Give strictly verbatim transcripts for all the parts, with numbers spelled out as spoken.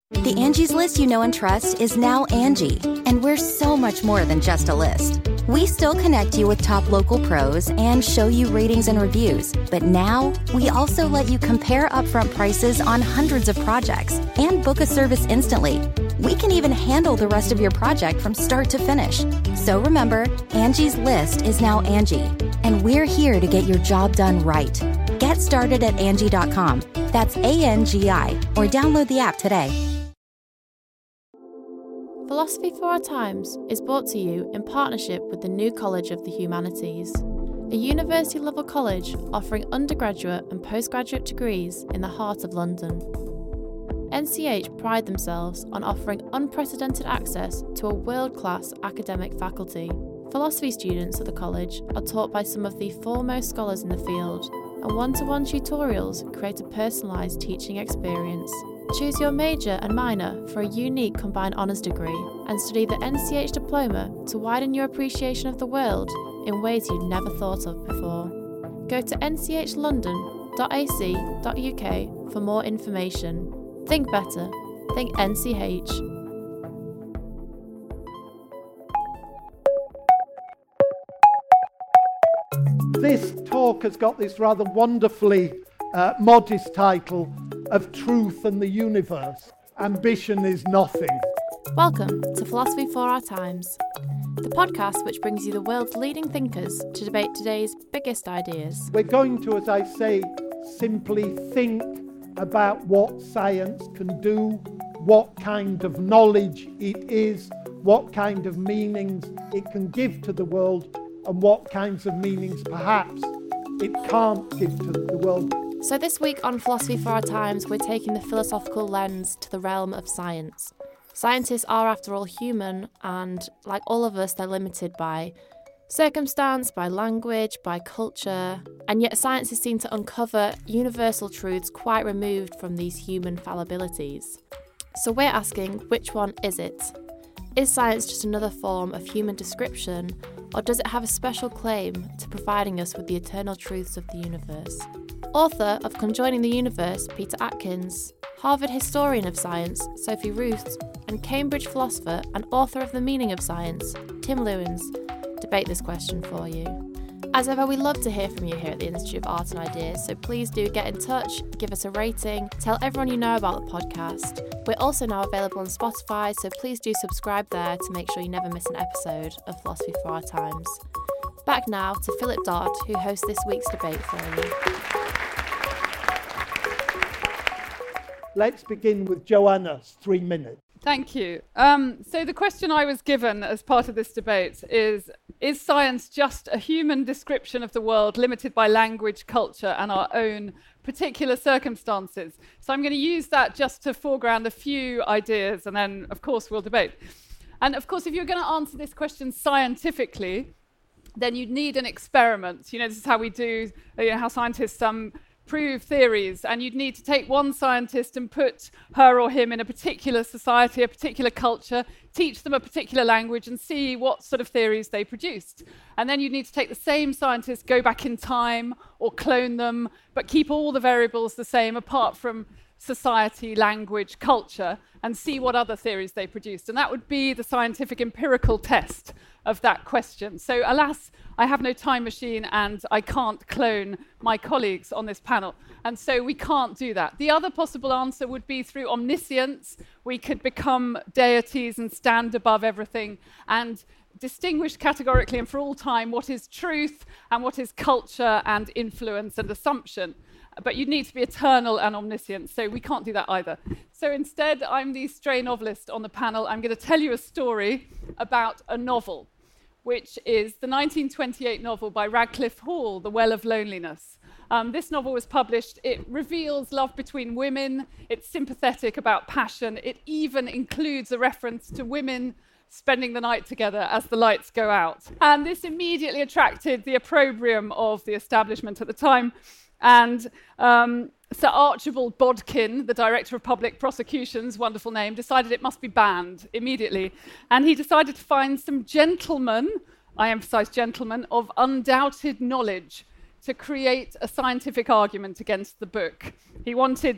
The Angie's List you know and trust is now Angie, and we're so much more than just a list. We still connect you with top local pros and show you ratings and reviews, but now we also let you compare upfront prices on hundreds of projects and book a service instantly. We can even handle the rest of your project from start to finish. So remember, Angie's List is now Angie, and we're here to get your job done right. Get started at Angie dot com. That's A N G I, or download the app today. Philosophy for Our Times is brought to you in partnership with the New College of the Humanities, a university-level college offering undergraduate and postgraduate degrees in the heart of London. N C H pride themselves on offering unprecedented access to a world-class academic faculty. Philosophy students at the college are taught by some of the foremost scholars in the field, and one-to-one tutorials create a personalised teaching experience. Choose your major and minor for a unique combined honours degree and study the N C H diploma to widen your appreciation of the world in ways you'd never thought of before. Go to n c h london dot a c dot u k for more information. Think better. Think N C H. This talk has got this rather wonderfully uh, modest title of Truth and the Universe. Ambition is nothing. Welcome to Philosophy for Our Times, the podcast which brings you the world's leading thinkers to debate today's biggest ideas. We're going to, as I say, simply think about what science can do, what kind of knowledge it is, what kind of meanings it can give to the world, and what kinds of meanings perhaps it can't give to the world. So this week on Philosophy for Our Times, we're taking the philosophical lens to the realm of science. Scientists are, after all, human, and like all of us, they're limited by circumstance, by language, by culture, and yet science is seen to uncover universal truths quite removed from these human fallibilities. So we're asking, which one is it? Is science just another form of human description, or does it have a special claim to providing us with the eternal truths of the universe? Author of Conjoining the Universe, Peter Atkins, Harvard historian of science, Sophie Ruth, and Cambridge philosopher and author of The Meaning of Science, Tim Lewins, debate this question for you. As ever, we love to hear from you here at the Institute of Art and Ideas, so please do get in touch, give us a rating, tell everyone you know about the podcast. We're also now available on Spotify, so please do subscribe there to make sure you never miss an episode of Philosophy for Our Times. Back now to Philip Dodd, who hosts this week's debate for you. Let's begin with Joanna's three minutes. Thank you. Um, so the question I was given as part of this debate is, is science just a human description of the world limited by language, culture, and our own particular circumstances? So I'm going to use that just to foreground a few ideas, and then, of course, we'll debate. And, of course, if you're going to answer this question scientifically, then you'd need an experiment. You know, this is how we do, you know, how scientists um, prove theories, and you'd need to take one scientist and put her or him in a particular society, a particular culture, teach them a particular language, and see what sort of theories they produced. And then you'd need to take the same scientist, go back in time, or clone them, but keep all the variables the same apart from society, language, culture, and see what other theories they produced. And that would be the scientific empirical test of that question. So alas, I have no time machine and I can't clone my colleagues on this panel. And so we can't do that. The other possible answer would be through omniscience. We could become deities and stand above everything and distinguish categorically and for all time what is truth and what is culture and influence and assumption. But you'd need to be eternal and omniscient, so we can't do that either. So instead, I'm the stray novelist on the panel. I'm going to tell you a story about a novel, which is the nineteen twenty-eight novel by Radcliffe Hall, The Well of Loneliness. Um, this novel was published. It reveals love between women. It's sympathetic about passion. It even includes a reference to women spending the night together as the lights go out. And this immediately attracted the opprobrium of the establishment at the time. And um, Sir Archibald Bodkin, the Director of Public Prosecutions, wonderful name, decided it must be banned immediately. And he decided to find some gentlemen, I emphasize gentlemen, of undoubted knowledge to create a scientific argument against the book. He wanted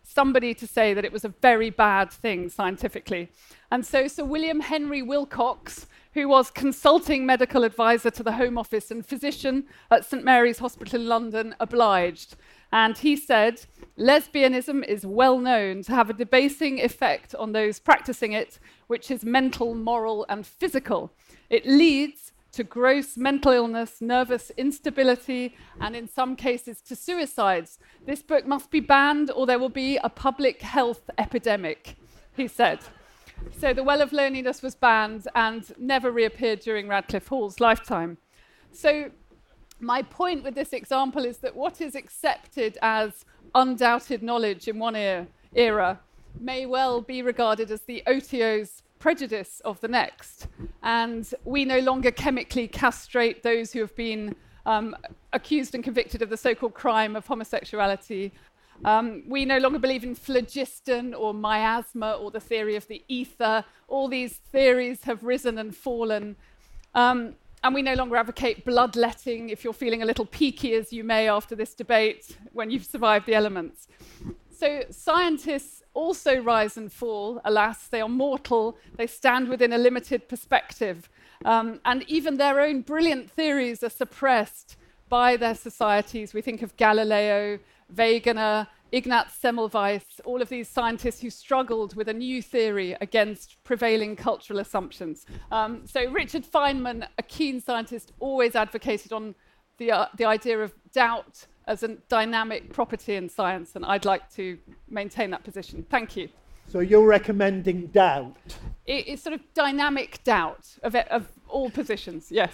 somebody to say that it was a very bad thing scientifically. And so Sir William Henry Wilcox, who was consulting medical advisor to the Home Office and physician at St Mary's Hospital in London, obliged. And he said, lesbianism is well known to have a debasing effect on those practicing it, which is mental, moral, and physical. It leads to gross mental illness, nervous instability, and in some cases to suicides. This book must be banned or there will be a public health epidemic, he said. So The Well of Loneliness was banned and never reappeared during Radcliffe Hall's lifetime. So my point with this example is that what is accepted as undoubted knowledge in one er- era may well be regarded as the O T O's prejudice of the next. And we no longer chemically castrate those who have been um, accused and convicted of the so-called crime of homosexuality. Um, we no longer believe in phlogiston or miasma or the theory of the ether. All these theories have risen and fallen. Um, and we no longer advocate bloodletting if you're feeling a little peaky, as you may after this debate, when you've survived the elements. So scientists also rise and fall, alas. They are mortal. They stand within a limited perspective. Um, and even their own brilliant theories are suppressed by their societies. We think of Galileo, Wegener, Ignaz Semmelweis, all of these scientists who struggled with a new theory against prevailing cultural assumptions. Um, so Richard Feynman, a keen scientist, always advocated on the, uh, the idea of doubt as a dynamic property in science, and I'd like to maintain that position. Thank you. So you're recommending doubt? It, it's sort of dynamic doubt of, it, of all positions, yes.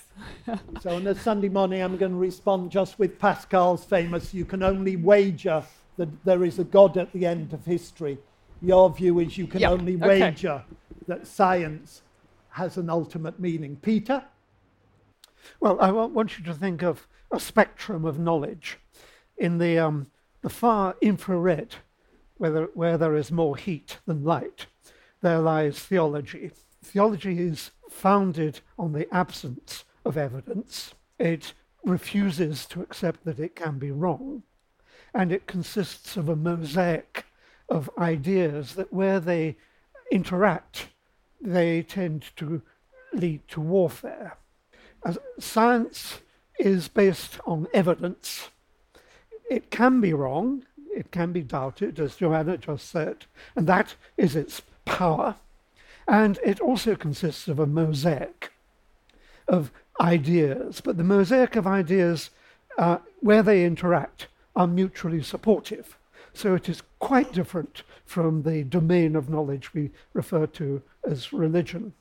So on a Sunday morning, I'm going to respond just with Pascal's famous, you can only wager that there is a God at the end of history. Your view is you can yep. only okay. wager that science has an ultimate meaning. Peter? Well, I want you to think of a spectrum of knowledge. In the, um, the far infrared, where there, where there is more heat than light, there lies theology. Theology is founded on the absence of evidence. It refuses to accept that it can be wrong. And it consists of a mosaic of ideas that where they interact, they tend to lead to warfare. As science is based on evidence. It can be wrong, it can be doubted, as Joanna just said, and that is its power. And it also consists of a mosaic of ideas, but the mosaic of ideas, uh, where they interact, are mutually supportive. So it is quite different from the domain of knowledge we refer to as religion.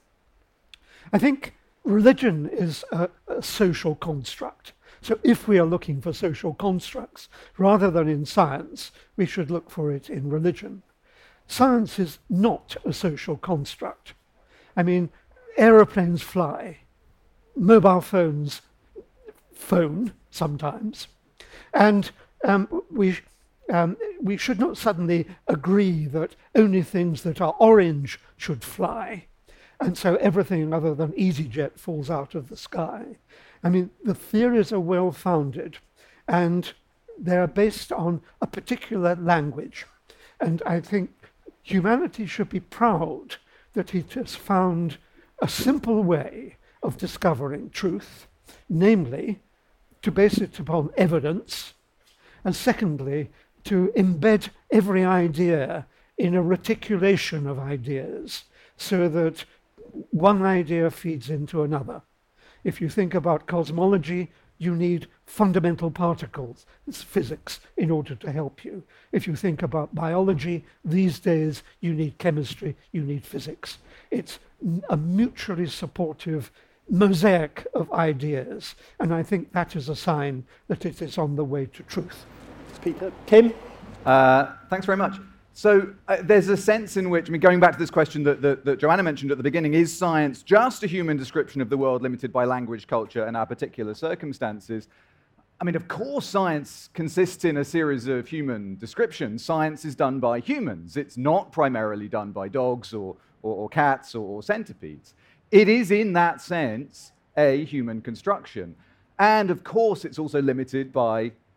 I think religion is a, a social construct. So if we are looking for social constructs, rather than in science, we should look for it in religion. Science is not a social construct. I mean, aeroplanes fly, mobile phones phone sometimes, and um, we, um, we should not suddenly agree that only things that are orange should fly, and so everything other than EasyJet falls out of the sky. I mean, the theories are well-founded, and they're based on a particular language. And I think humanity should be proud that it has found a simple way of discovering truth, namely, to base it upon evidence, and secondly, to embed every idea in a reticulation of ideas, so that one idea feeds into another. If you think about cosmology, you need fundamental particles, it's physics, in order to help you. If you think about biology, these days you need chemistry, you need physics. It's a mutually supportive mosaic of ideas, and I think that is a sign that it is on the way to truth. Peter. Kim? Uh, thanks very much. So uh, there's a sense in which, I mean, going back to this question that, that, that Joanna mentioned at the beginning, is science just a human description of the world limited by language, culture, and our particular circumstances? I mean, of course science consists in a series of human descriptions. Science is done by humans. It's not primarily done by dogs or, or, or cats or, or centipedes. It is, in that sense, a human construction. And of course it's also limited by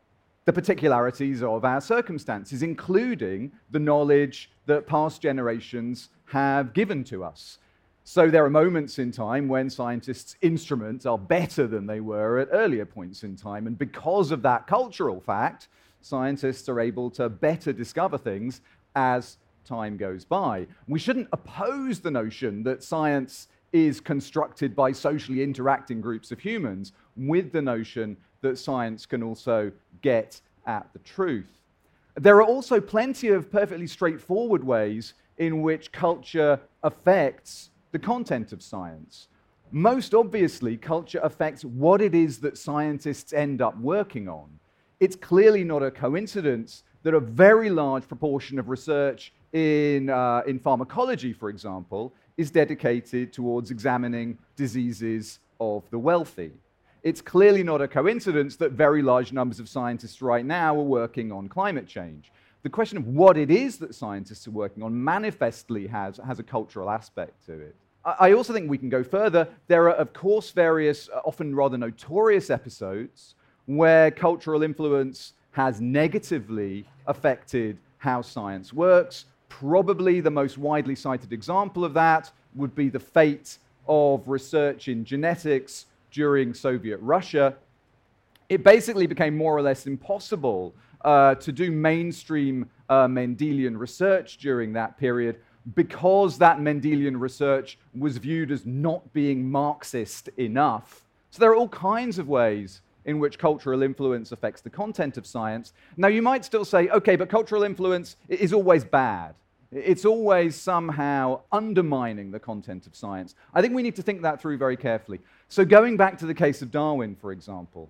the particularities of our circumstances, including the knowledge that past generations have given to us. So there are moments in time when scientists' instruments are better than they were at earlier points in time, and because of that cultural fact, scientists are able to better discover things as time goes by. We shouldn't oppose the notion that science is constructed by socially interacting groups of humans with the notion that science can also get at the truth. There are also plenty of perfectly straightforward ways in which culture affects the content of science. Most obviously, culture affects what it is that scientists end up working on. It's clearly not a coincidence that a very large proportion of research in, uh, in pharmacology, for example, is dedicated towards examining diseases of the wealthy. It's clearly not a coincidence that very large numbers of scientists right now are working on climate change. The question of what it is that scientists are working on manifestly has, has a cultural aspect to it. I also think we can go further. There are, of course, various, often rather notorious episodes where cultural influence has negatively affected how science works. Probably the most widely cited example of that would be the fate of research in genetics during Soviet Russia. It basically became more or less impossible uh, to do mainstream uh, Mendelian research during that period because that Mendelian research was viewed as not being Marxist enough. So there are all kinds of ways in which cultural influence affects the content of science. Now, you might still say, okay, but cultural influence is always bad. It's always somehow undermining the content of science. I think we need to think that through very carefully. So going back to the case of Darwin, for example,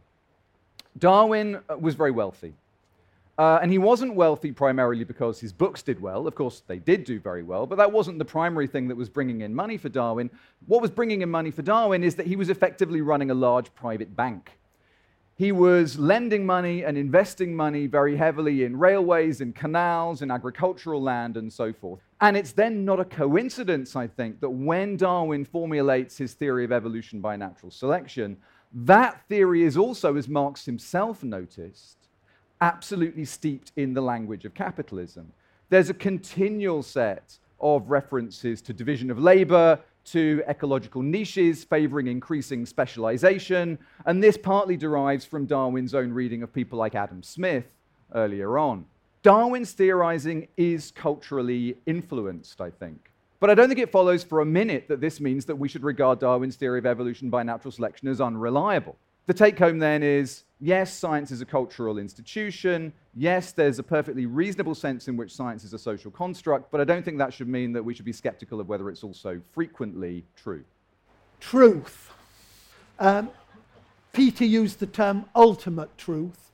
Darwin was very wealthy. Uh, and he wasn't wealthy primarily because his books did well. Of course, they did do very well, but that wasn't the primary thing that was bringing in money for Darwin. What was bringing in money for Darwin is that he was effectively running a large private bank. He was lending money and investing money very heavily in railways, in canals, in agricultural land, and so forth. And it's then not a coincidence, I think, that when Darwin formulates his theory of evolution by natural selection, that theory is also, as Marx himself noticed, absolutely steeped in the language of capitalism. There's a continual set of references to division of labor, to ecological niches favoring increasing specialization, and this partly derives from Darwin's own reading of people like Adam Smith earlier on. Darwin's theorizing is culturally influenced, I think. But I don't think it follows for a minute that this means that we should regard Darwin's theory of evolution by natural selection as unreliable. The take-home then is, yes, science is a cultural institution. Yes, there's a perfectly reasonable sense in which science is a social construct, but I don't think that should mean that we should be skeptical of whether it's also frequently true. Truth. Um, Peter used the term ultimate truth.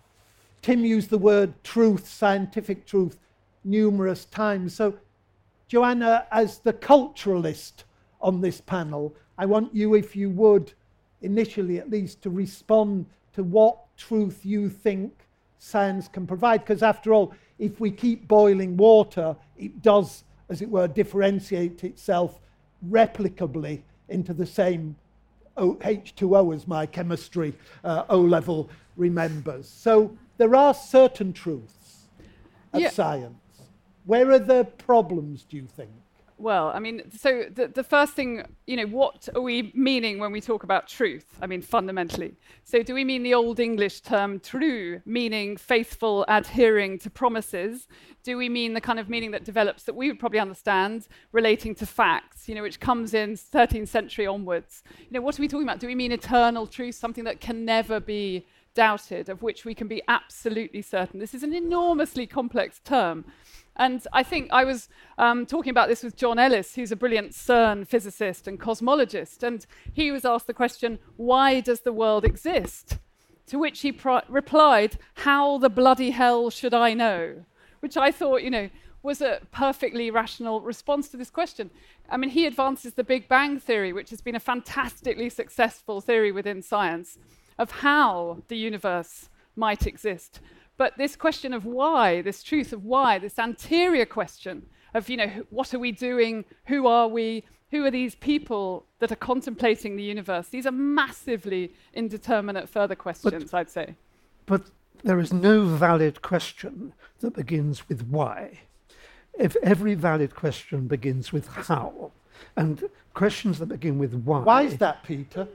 Tim used the word truth, scientific truth, numerous times. So, Joanna, as the culturalist on this panel, I want you, if you would, initially at least, to respond to what truth you think science can provide. Because after all, if we keep boiling water, it does, as it were, differentiate itself replicably into the same o- H two O as my chemistry uh, O-level remembers. So there are certain truths of yeah. science. Where are the problems, do you think? Well, I mean, so the, the first thing, you know, what are we meaning when we talk about truth? I mean, fundamentally. So do we mean the Old English term true, meaning faithful, adhering to promises? Do we mean the kind of meaning that develops that we would probably understand relating to facts, you know, which comes in thirteenth century onwards? You know, what are we talking about? Do we mean eternal truth, something that can never be doubted, of which we can be absolutely certain? This is an enormously complex term. And I think I was um, talking about this with John Ellis, who's a brilliant CERN physicist and cosmologist, and he was asked the question, why does the world exist? To which he pr- replied, how the bloody hell should I know? Which I thought, you know, was a perfectly rational response to this question. I mean, he advances the Big Bang theory, which has been a fantastically successful theory within science, of how the universe might exist. But this question of why, this truth of why, this anterior question of, you know, what are we doing? Who are we? Who are these people that are contemplating the universe? These are massively indeterminate further questions, but, I'd say. But there is no valid question that begins with why. If every valid question begins with how, and questions that begin with why. Why is that, Peter?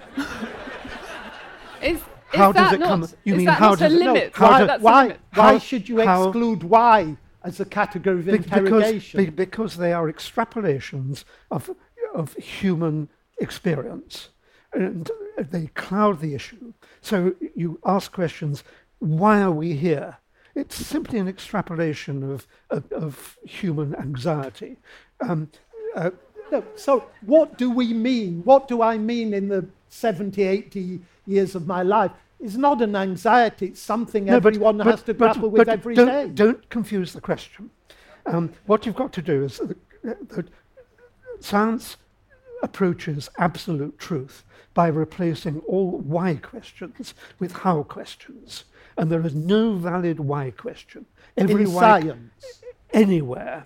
Is, is how that does it not, come? You is mean that how not does a it, limit? how why, do- That's a why, limit. why How- should you how- exclude why as a category of Be- because, interrogation? be- because they are extrapolations of, of human experience, and they cloud the issue. So you ask questions, why are we here? It's simply an extrapolation of, of, of human anxiety. Um, uh, No, so what do we mean? What do I mean in the seventy, eighty years of my life? It's not an anxiety, it's something no, but- everyone but- has to but- grapple with but every don't, day. Don't confuse the question. Um, what you've got to do is that, that science approaches absolute truth by replacing all why questions with how questions. And there is no valid why question. Every in why science. anywhere.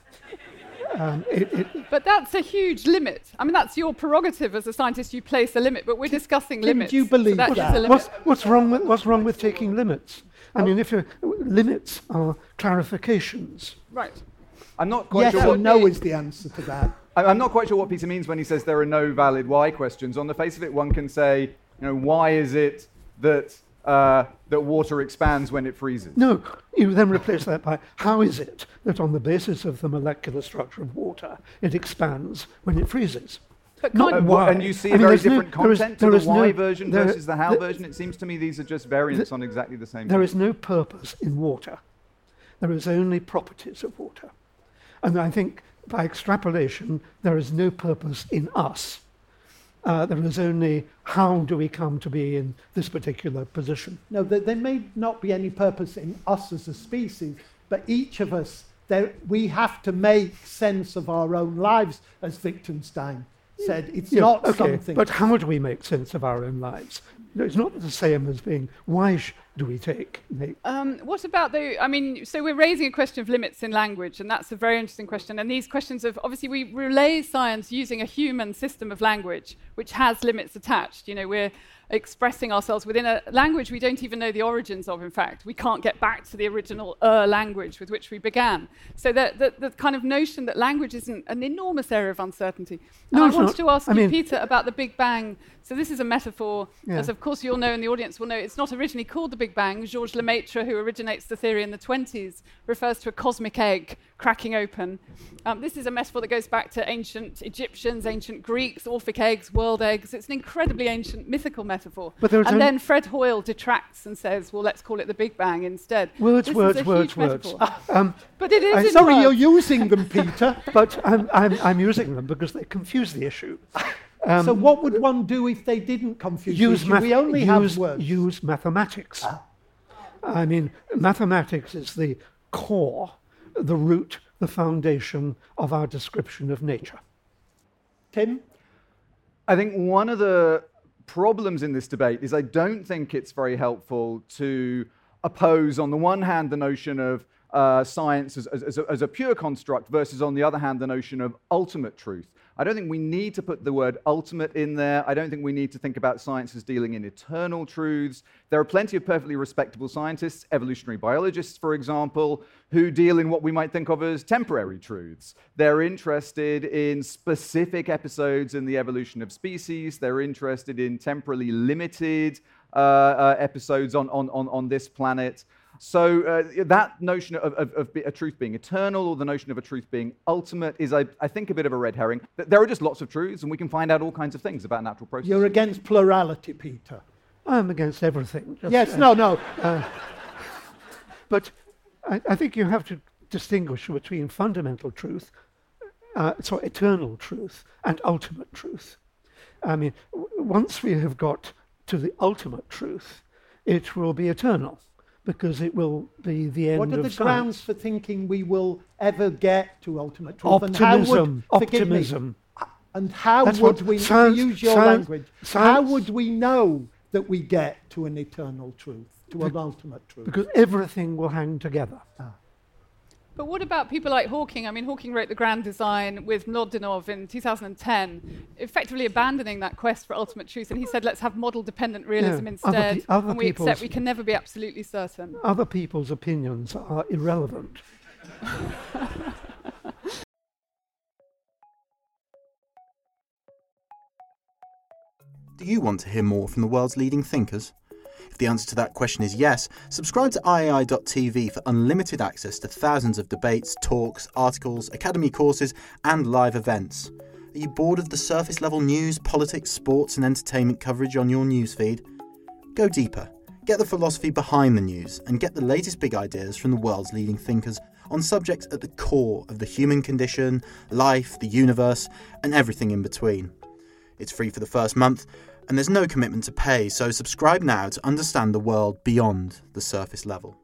Um, it, it, But that's a huge limit. I mean, that's your prerogative as a scientist. You place a limit, but we're discussing Didn't limits. you so believe that is that? a limit. what's, what's wrong with what's wrong with taking limits? I mean, if you're, limits are clarifications. Right. I'm not quite Yes sure or what no is the answer to that. I- I'm not quite sure what Peter means when he says there are no valid why questions. On the face of it, one can say, you know, why is it that uh, that water expands when it freezes? No, you then replace that by how is it that on the basis of the molecular structure of water, it expands when it freezes? But Not can't- Uh, why. and you see I a mean, very there's no- different there is- content there to is the why no- version there- versus the how the- version. It seems to me these are just variants on exactly the same There thing. is no purpose in water. There is only properties of water. And I think by extrapolation, there is no purpose in us. Uh, there is only how do we come to be in this particular position. No, there, there may not be any purpose in us as a species, but each of us, there, we have to make sense of our own lives, as Wittgenstein said. It's Yeah, not okay, something. but how do we make sense of our own lives? You know, it's not the same as being, why sh- do we take? make- Um, what about the, I mean, so we're raising a question of limits in language, and that's a very interesting question. And these questions of, obviously, we relay science using a human system of language, which has limits attached. You know, we're expressing ourselves within a language we don't even know the origins of, in fact. We can't get back to the original uh, language with which we began. So the, the, the kind of notion that language isn't an enormous area of uncertainty. And No, I it's wanted not. to ask I you, mean- Peter, about the Big Bang. So this is a metaphor, Yeah. as of course you'll know and the audience will know, it's not originally called the Big Bang. Georges Lemaitre, who originates the theory in the twenties, refers to a cosmic egg cracking open. Um, this is a metaphor that goes back to ancient Egyptians, ancient Greeks, Orphic eggs, world eggs. It's an incredibly ancient mythical metaphor. But there is and an- then Fred Hoyle detracts and says, well, let's call it the Big Bang instead. Words, This words, is a words, huge words. metaphor. Um, But it is I- in Sorry, words. you're using them, Peter. but I'm, I'm, I'm using them because they confuse the issue. Um, so what would one do if they didn't confuse the use, issue? math- We only use, have words. use mathematics. I mean, mathematics is the core, the root, the foundation of our description of nature. Tim? I think one of the problems in this debate is I don't think it's very helpful to oppose, on the one hand, the notion of uh, science as, as, as, a, as a pure construct versus, on the other hand, the notion of ultimate truth. I don't think we need to put the word ultimate in there. I don't think we need to think about science as dealing in eternal truths. There are plenty of perfectly respectable scientists, evolutionary biologists, for example, who deal in what we might think of as temporary truths. They're interested in specific episodes in the evolution of species. They're interested in temporally limited uh, uh, episodes on, on, on, on this planet. So uh, that notion of, of, of a truth being eternal or the notion of a truth being ultimate is, I, I think, a bit of a red herring. There are just lots of truths, and we can find out all kinds of things about natural processes. You're against plurality, Peter. I'm against everything. just, Yes, uh, no, no. But I, I think you have to distinguish between fundamental truth, uh, sorry, eternal truth, and ultimate truth. I mean, w- once we have got to the ultimate truth, it will be eternal, because it will be the end What are of the science. grounds for thinking we will ever get to ultimate truth? And how Optimism. would, forgive me, Optimism. and how That's would what we, science- to use your science- language, how science- would we know that we get to an eternal truth, to an ultimate truth? Because everything will hang together. But what about people like Hawking? I mean, Hawking wrote The Grand Design with Mlodinov in two thousand ten, effectively abandoning that quest for ultimate truth. And he said, let's have model-dependent realism Yeah, instead, other pe- other and we accept people's- we can never be absolutely certain. Other people's opinions are irrelevant. Do you want to hear more from the world's leading thinkers? If the answer to that question is yes, subscribe to I A I dot T V for unlimited access to thousands of debates, talks, articles, academy courses, and live events. Are you bored of the surface level news, politics, sports, and entertainment coverage on your newsfeed? Go deeper. Get the philosophy behind the news and get the latest big ideas from the world's leading thinkers on subjects at the core of the human condition, life, the universe, and everything in between. It's free for the first month, and there's no commitment to pay, so subscribe now to understand the world beyond the surface level.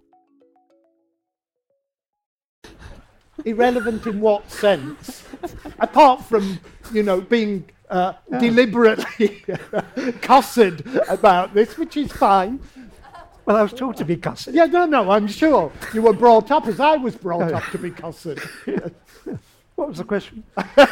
Irrelevant in what sense? Apart from, you know, being uh, yeah. deliberately cussed about this, which is fine. Well, I was taught to be cussed. Yeah, no, no, I'm sure. You were brought up as I was brought up to be cussed. What was the question?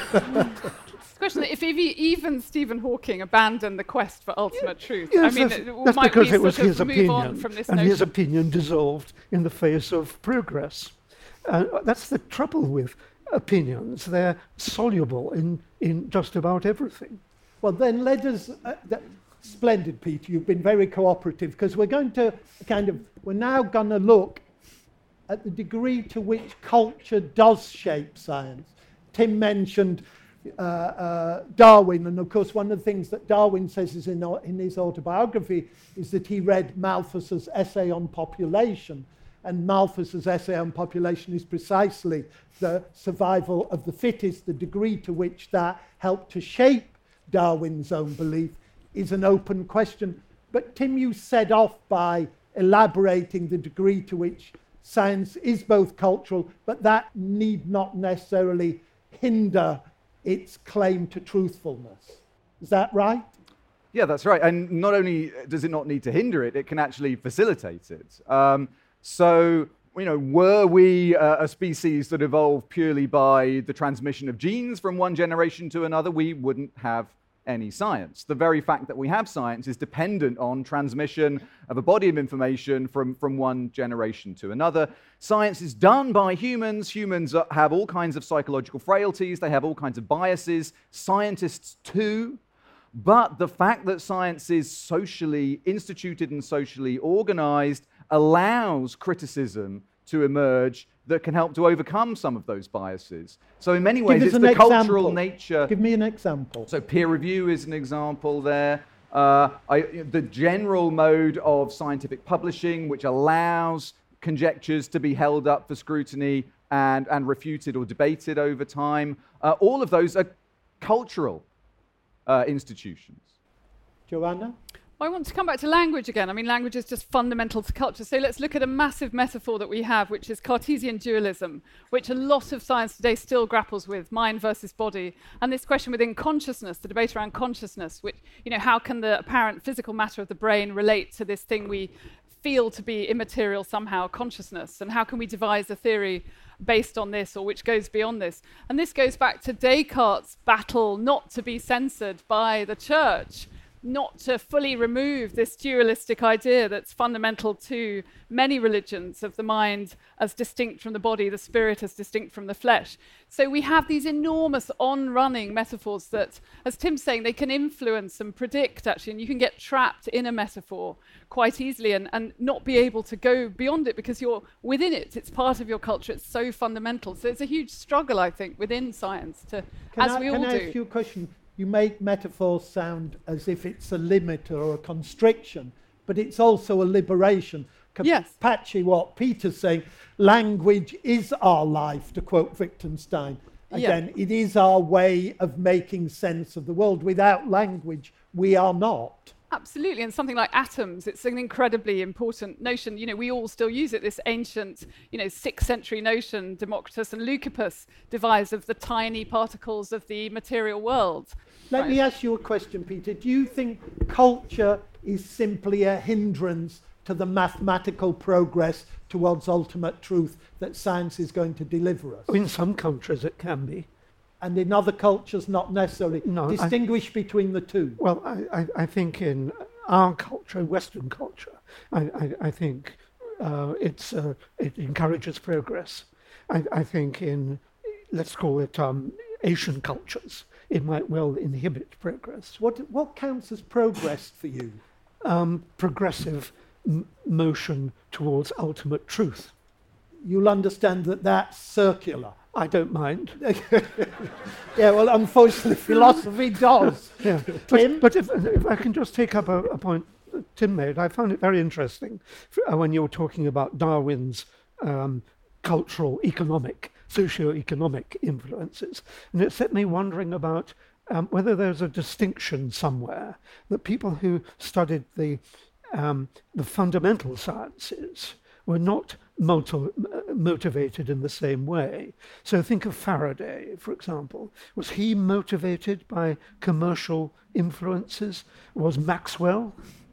Question: if even Stephen Hawking abandoned the quest for ultimate truth, Yes, I mean, that's, uh, that's might because we it was sort of his move opinion, on from this and notion? his opinion dissolved in the face of progress. Uh, that's the trouble with opinions; they're soluble in in just about everything. Well, then let us. Uh, th- splendid, Peter. You've been very cooperative because we're going to kind of. We're now going to look at the degree to which culture does shape science. Tim mentioned. Uh, uh, Darwin, and of course one of the things that Darwin says is in, in his autobiography is that he read Malthus's essay on population, and Malthus's essay on population is precisely the survival of the fittest. The degree to which that helped to shape Darwin's own belief is an open question. But Tim, you set off by elaborating the degree to which science is both cultural, but that need not necessarily hinder its claim to truthfulness. Is that right? Yeah, that's right. And not only does it not need to hinder it, it can actually facilitate it. Um, so, you know, were we uh, a species that evolved purely by the transmission of genes from one generation to another, we wouldn't have any science. The very fact that we have science is dependent on transmission of a body of information from, from one generation to another. Science is done by humans. Humans have all kinds of psychological frailties. They have all kinds of biases. Scientists too. But the fact that science is socially instituted and socially organized allows criticism to emerge that can help to overcome some of those biases. So in many ways, it's the example. cultural nature. Give me an example. So peer review is an example there. Uh, I, the general mode of scientific publishing, which allows conjectures to be held up for scrutiny and, and refuted or debated over time. Uh, all of those are cultural uh, institutions. Joanna? I want to come back to language again. I mean, language is just fundamental to culture. So let's look at a massive metaphor that we have, which is Cartesian dualism, which a lot of science today still grapples with, mind versus body. And this question within consciousness, the debate around consciousness, which, you know, how can the apparent physical matter of the brain relate to this thing we feel to be immaterial somehow, consciousness? And how can we devise a theory based on this or which goes beyond this? And this goes back to Descartes' battle not to be censored by the church, not to fully remove this dualistic idea that's fundamental to many religions of the mind as distinct from the body, the spirit as distinct from the flesh. So we have these enormous on-running metaphors that, as Tim's saying, they can influence and predict, actually, and you can get trapped in a metaphor quite easily and, and not be able to go beyond it because you're within it. It's part of your culture. It's so fundamental. So it's a huge struggle, I think, within science, to, can as I, we can all I do. ask you a question? You make metaphors sound as if it's a limit or a constriction, but it's also a liberation. Yes. Patchy, what Peter's saying, language is our life, to quote Wittgenstein. Again, yeah. It is our way of making sense of the world. Without language, we are not. Absolutely, and something like atoms, it's an incredibly important notion. You know, we all still use it, this ancient, you know, sixth century notion, Democritus and Leucippus devised of the tiny particles of the material world. Let right. me ask you a question, Peter. Do you think culture is simply a hindrance to the mathematical progress towards ultimate truth that science is going to deliver us. In some countries it can be. And in other cultures, not necessarily. No, Distinguish I, between the two. Well, I, I, I think in our culture, Western culture, I, I, I think uh, it's uh, it encourages progress. I, I think in, let's call it um, Asian cultures, it might well inhibit progress. What what counts as progress for you? Um, progressive m- motion towards ultimate truth. You'll understand that that's circular. I don't mind. Yeah, well, unfortunately, philosophy does. Yeah. Tim? But, but if, if I can just take up a, a point that Tim made, I found it very interesting for, uh, when you were talking about Darwin's um, cultural, economic, socio-economic influences. And it set me wondering about um, whether there's a distinction somewhere that people who studied the, um, the fundamental sciences were not moto- motivated in the same way. So think of Faraday, for example. Was he motivated by commercial influences? Was Maxwell?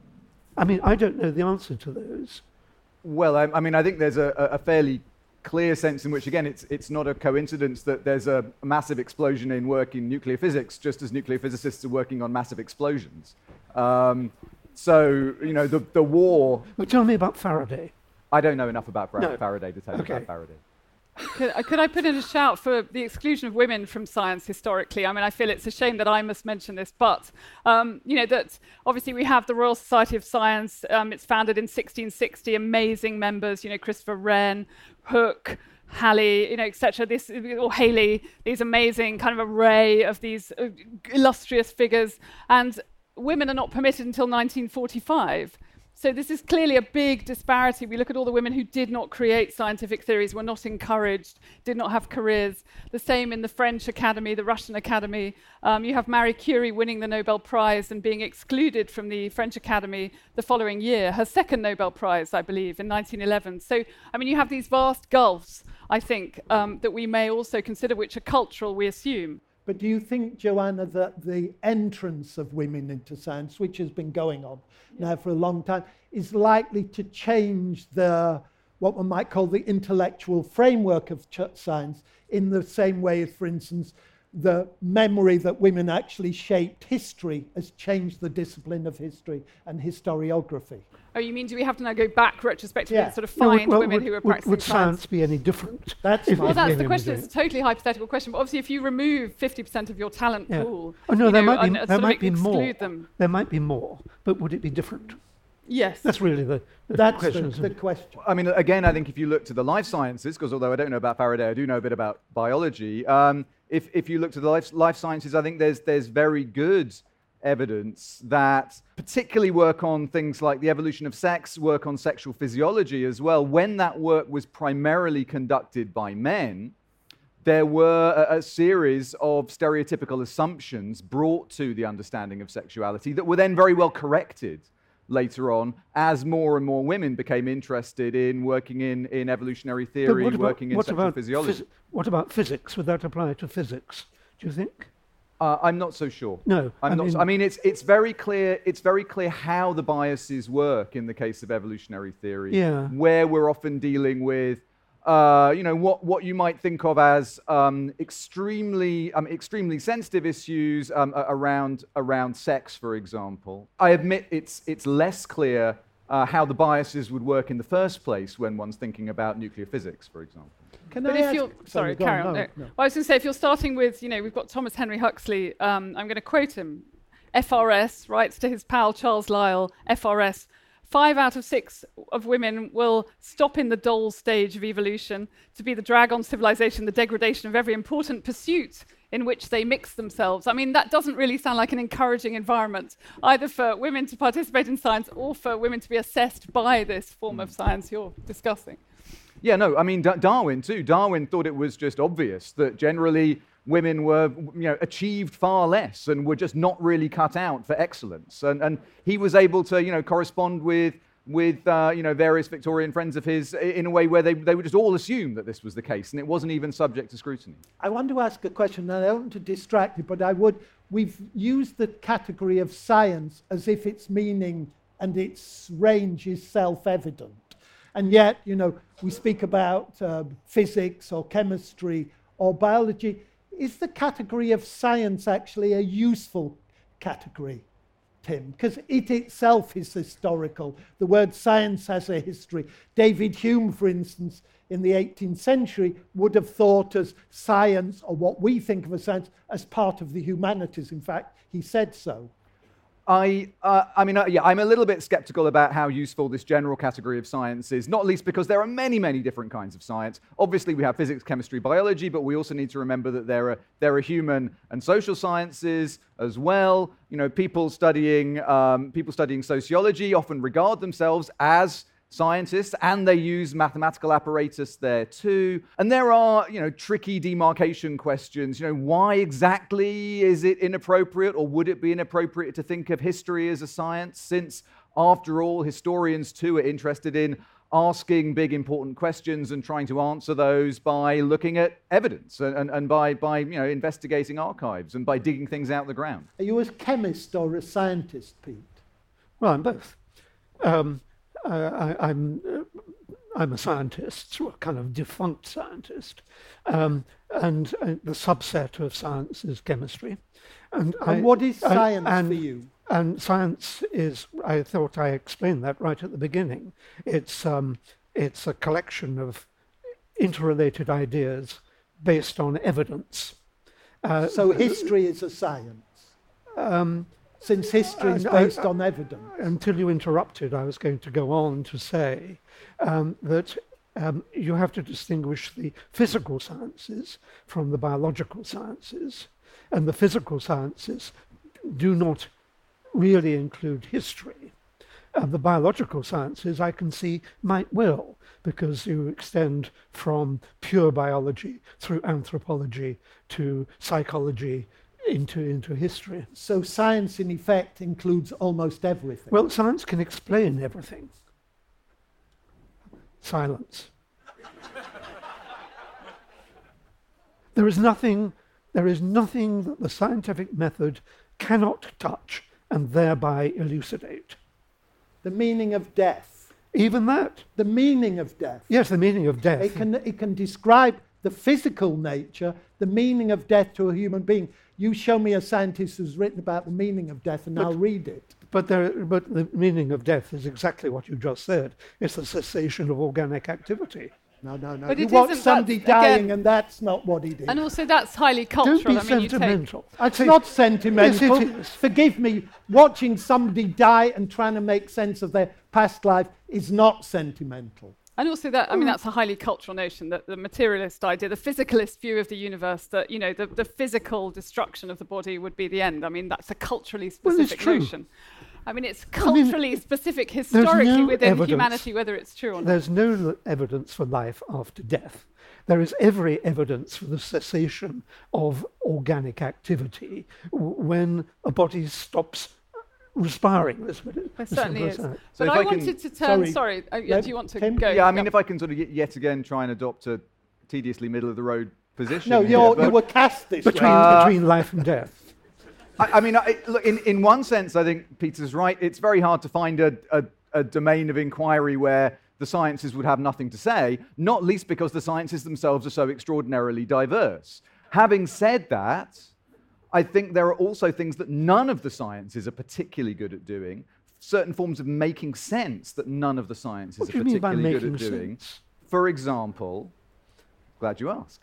I mean, I don't know the answer to those. Well, I, I mean, I think there's a, a fairly clear sense in which, again, it's it's not a coincidence that there's a massive explosion in work in nuclear physics, just as nuclear physicists are working on massive explosions. Um, so, you know, the, the war... Well, tell me about Faraday. I don't know enough about Far- No. Faraday to tell you Okay. about Faraday. Could, uh, could I put in a shout for the exclusion of women from science historically? I mean, I feel it's a shame that I must mention this, but, um, you know, that obviously we have the Royal Society of Science. Um, it's founded in sixteen sixty, amazing members, you know, Christopher Wren, Hooke, Halley, you know, et cetera, this, or Haley, these amazing kind of array of these uh, illustrious figures. And women are not permitted until nineteen forty-five. So this is clearly a big disparity. We look at all the women who did not create scientific theories, were not encouraged, did not have careers. The same in the French Academy, the Russian Academy. Um, you have Marie Curie winning the Nobel Prize and being excluded from the French Academy the following year, her second Nobel Prize, I believe, in nineteen eleven. So, I mean, you have these vast gulfs, I think, um, that we may also consider, which are cultural, we assume. But do you think, Joanna, that the entrance of women into science, which has been going on yeah. now for a long time, is likely to change the what one might call the intellectual framework of ch- science in the same way as, for instance, the memory that women actually shaped history has changed the discipline of history and historiography? Oh, you mean do we have to now go back retrospectively Yeah. and sort of No, find well, women would, who were would, practicing would science? science be any different? That's if- my- Well, if that's the women question. were It's a doing it? totally hypothetical question. But obviously, if you remove fifty percent of your talent Yeah. pool, Oh no, you there know, might be and there sort of might be more. exclude them. There might be more, but would it be different? Yes. That's really the, the That's question. the, isn't the it? question. I mean, again, I think if you look to the life sciences, because although I don't know about Faraday, I do know a bit about biology. Um, if, if you look to the life, life sciences, I think there's there's very good evidence that particularly work on things like the evolution of sex, work on sexual physiology as well. When that work was primarily conducted by men, there were a, a series of stereotypical assumptions brought to the understanding of sexuality that were then very well corrected later on as more and more women became interested in working in, in evolutionary But theory, what about, working in what sexual about physiology. phys- what about physics? Would that apply to physics? Do you think? Uh, I'm not so sure. No, I'm I not. mean- So, I mean, it's it's very clear. It's very clear how the biases work in the case of evolutionary theory. Yeah. Where we're often dealing with, uh, you know, what what you might think of as um, extremely um, extremely sensitive issues um, a- around around sex, for example. I admit it's it's less clear uh, how the biases would work in the first place when one's thinking about nuclear physics, for example. Can But I if ask- you're sorry, go carry on. No, No. no. Well, I was going to say, if you're starting with, you know, we've got Thomas Henry Huxley. Um, I'm going to quote him. F R S writes to his pal Charles Lyell. F R S. Five out of six of women will stop in the doll stage of evolution to be the drag on civilization, the degradation of every important pursuit in which they mix themselves. I mean, that doesn't really sound like an encouraging environment, either for women to participate in science or for women to be assessed by this form of science you're discussing. Yeah, no, I mean, Da- Darwin too. Darwin thought it was just obvious that generally women were, you know, achieved far less and were just not really cut out for excellence. And, and he was able to, you know, correspond with, with uh, you know, various Victorian friends of his in a way where they, they would just all assume that this was the case, and it wasn't even subject to scrutiny. I want to ask a question, and I don't want to distract you, but I would. We've used the category of science as if its meaning and its range is self-evident. And yet, you know, we speak about uh, physics or chemistry or biology. Is the category of science actually a useful category, Tim? Because it itself is historical. The word science has a history. David Hume, for instance, in the eighteenth century, would have thought as science, or what we think of as science, as part of the humanities. In fact, he said so. I, uh, I mean, uh, yeah, I'm a little bit skeptical about how useful this general category of science is, not least because there are many, many different kinds of science. Obviously, we have physics, chemistry, biology, but we also need to remember that there are there are human and social sciences as well. You know, people studying um, people studying sociology often regard themselves as scientists, and they use mathematical apparatus there too. And there are, you know, tricky demarcation questions. You know, why exactly is it inappropriate, or would it be inappropriate to think of history as a science, since, after all, historians too are interested in asking big important questions and trying to answer those by looking at evidence and, and, and by, by, you know, investigating archives and by digging things out of the ground. Are you a chemist or a scientist, Pete? Well, I'm both. Um, Uh, I, I'm uh, I'm a scientist, a kind of defunct scientist, um, and uh, the subset of science is chemistry. And, and I, what is science I, and, for you? And science is, I thought I explained that right at the beginning. It's um, it's a collection of interrelated ideas based on evidence. Uh, so history is a science. Um, Since history is I- based I- on evidence. Until you interrupted, I was going to go on to say um, that um, you have to distinguish the physical sciences from the biological sciences, and the physical sciences do not really include history. Uh, the biological sciences, I can see, might well, because you extend from pure biology through anthropology to psychology, into into history. So science, in effect, includes almost everything. Well, science can explain everything. Silence. There is nothing, there is nothing that the scientific method cannot touch and thereby elucidate. The meaning of death. Even that. The meaning of death. Yes, the meaning of death. It can, it can describe the physical nature, the meaning of death to a human being. You show me a scientist who's written about the meaning of death, and But- I'll read it. But, there, but the meaning of death is exactly what you just said. It's the cessation of organic activity. No, no, no. But You it watch isn't, somebody that's- dying, again- and that's not what he did. And also, that's highly Don't cultural. be I mean, you take sentimental. It's Say- not sentimental. Yes, it is. Forgive me. Watching somebody die and trying to make sense of their past life is not sentimental. And also that, I mean, that's a highly cultural notion, that the materialist idea, the physicalist view of the universe, that, you know, the, the physical destruction of the body would be the end. I mean, that's a culturally Well, it's specific true. notion. I mean, it's I mean, culturally specific historically no within evidence. humanity, whether it's true or not. There's no l- evidence for life after death. There is every evidence for the cessation of organic activity w- when a body stops respiring. That's what it- There as certainly simple is. as that. So But if I, I can- wanted to turn, Sorry. sorry, uh, yeah, Let do you want to Tim- go? Yeah, I mean, Yep. if I can sort of y- yet again try and adopt a tediously middle-of-the-road position. No, here, you're, but- you were cast this Between, way. Uh, between life and death. I, I mean, I, look, in, in one sense, I think Peter's right. It's very hard to find a, a, a domain of inquiry where the sciences would have nothing to say, not least because the sciences themselves are so extraordinarily diverse. Having said that, I think there are also things that none of the sciences are particularly good at doing, certain forms of making sense that none of the sciences What are do you mean by particularly good making at doing. sense? For example, glad you asked.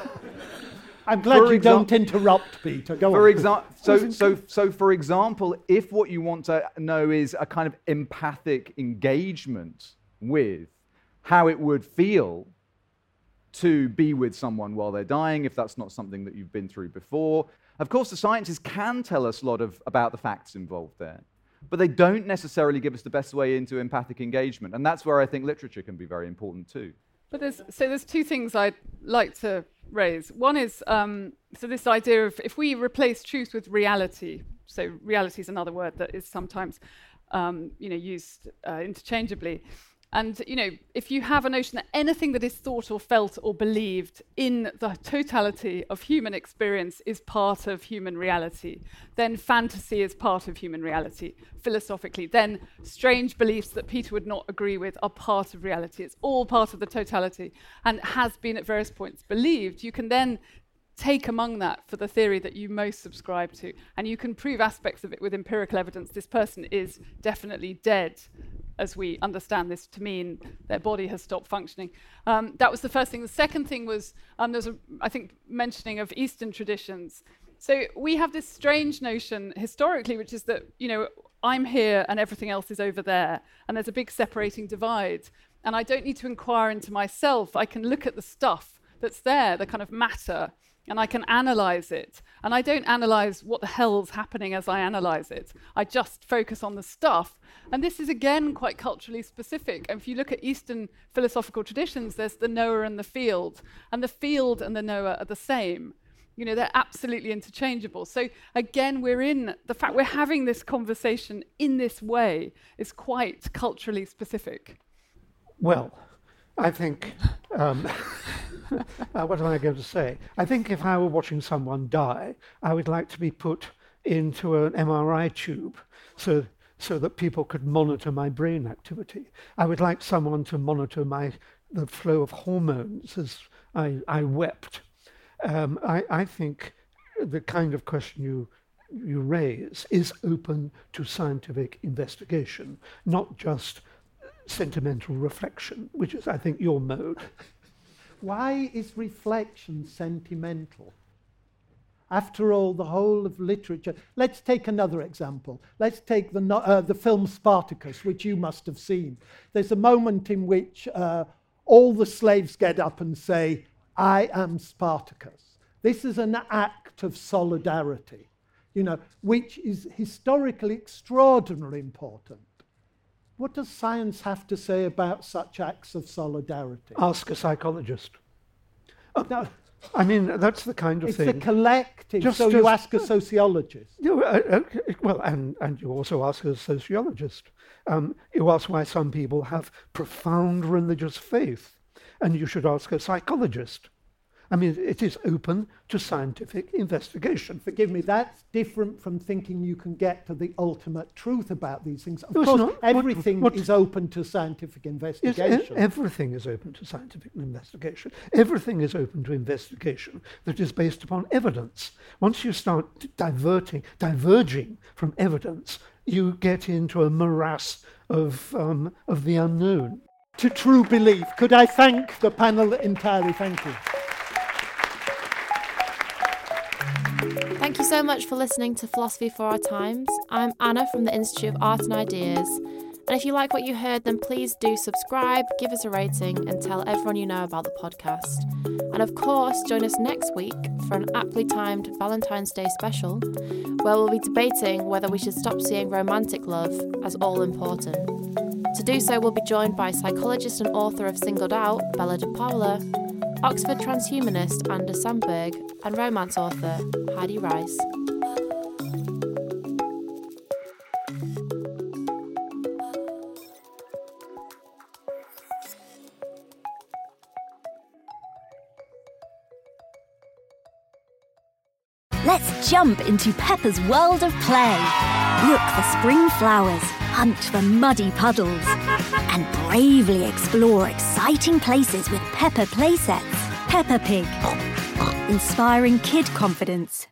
I'm glad for you exam- don't interrupt, Peter. Go For on. example, so, so, so for example, if what you want to know is a kind of empathic engagement with how it would feel to be with someone while they're dying, if that's not something that you've been through before, of course, the sciences can tell us a lot of, about the facts involved there, but they don't necessarily give us the best way into empathic engagement. And that's where I think literature can be very important too. But there's, so there's two things I'd like to raise. One is, um, so this idea of if we replace truth with reality, so reality is another word that is sometimes um, you know, used uh, interchangeably, And, you know, if you have a notion that anything that is thought or felt or believed in the totality of human experience is part of human reality, then fantasy is part of human reality, philosophically. Then strange beliefs that Peter would not agree with are part of reality. It's all part of the totality and has been at various points believed. You can then take among that for the theory that you most subscribe to, and you can prove aspects of it with empirical evidence. This person is definitely dead, as we understand this to mean their body has stopped functioning. Um, that was the first thing. The second thing was, um, there was, a, I think, mentioning of Eastern traditions. So we have this strange notion historically, which is that, you know, I'm here and everything else is over there, and there's a big separating divide. And I don't need to inquire into myself. I can look at the stuff that's there, the kind of matter, and I can analyze it. And I don't analyze what the hell's happening as I analyze it. I just focus on the stuff. And this is, again, quite culturally specific. And if you look at Eastern philosophical traditions, there's the knower and the field. And the field and the knower are the same. You know, they're absolutely interchangeable. So again, we're in, the fact we're having this conversation in this way is quite culturally specific. Well, I think, um, uh, what am I going to say? I think if I were watching someone die, I would like to be put into an M R I tube so, so that people could monitor my brain activity. I would like someone to monitor my the flow of hormones as I, I wept. Um, I, I think the kind of question you you raise is open to scientific investigation, not just sentimental reflection, which is, I think, your mode. Why is reflection sentimental? After all, the whole of literature... Let's take another example. Let's take the, no- uh, the film Spartacus, which you must have seen. There's a moment in which uh, all the slaves get up and say, I am Spartacus. This is an act of solidarity, you know, which is historically extraordinarily important. What does science have to say about such acts of solidarity? Ask a psychologist. Oh, no. I mean, that's the kind of it's thing. It's a collective, just, so just, you ask a sociologist. You, uh, uh, well, and, and you also ask a sociologist. Um, you ask why some people have profound religious faith, and you should ask a psychologist. I mean, it is open to scientific investigation. Forgive me, that's different from thinking you can get to the ultimate truth about these things. Of no, course, not. everything what, what, is open to scientific investigation. Yes, everything is open to scientific investigation. Everything is open to investigation that is based upon evidence. Once you start diverting, diverging from evidence, you get into a morass of, um, of the unknown. To true belief. Could I thank the panel entirely? Thank you. Thank you so much for listening to Philosophy for Our Times. I'm Anna from the Institute of Art and Ideas. And if you like what you heard, then please do subscribe, give us a rating, and tell everyone you know about the podcast. And of course, join us next week for an aptly timed Valentine's Day special, where we'll be debating whether we should stop seeing romantic love as all important. To do so, we'll be joined by psychologist and author of Singled Out, Bella De Paula, Oxford transhumanist Anders Sandberg, and romance author Heidi Rice. Let's jump into Peppa's world of play. Look for spring flowers, hunt for muddy puddles, and bravely explore exciting places with Peppa playsets. Peppa Pig, inspiring kid confidence.